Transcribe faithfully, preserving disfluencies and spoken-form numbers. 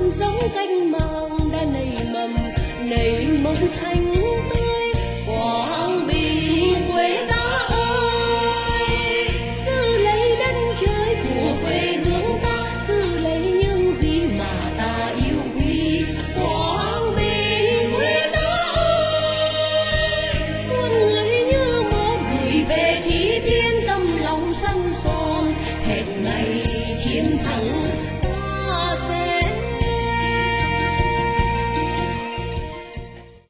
giống canh màng đã nảy mầm nảy mộng xanh tươi.